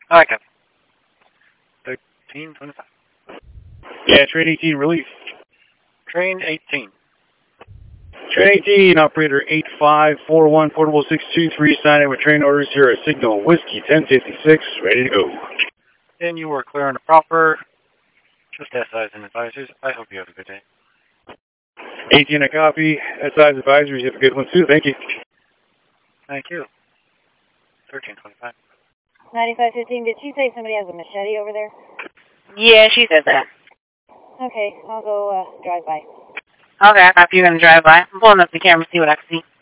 I got 1325. Yeah, train 18, relief. Train 18. Train 18, operator 8541, portable 623, signing with train orders here at Signal Whiskey 1056, ready to go. And you were clear and proper. Just SIs and advisors. I hope you have a good day. 18 a copy. SI's advisories, have a good one too. Thank you. Thank you. 1325. 9515, did she say somebody has a machete over there? Yeah, she said that. Okay, I'll go drive by. Okay, I copy you. Going to drive by. I'm pulling up the camera, see what I can see.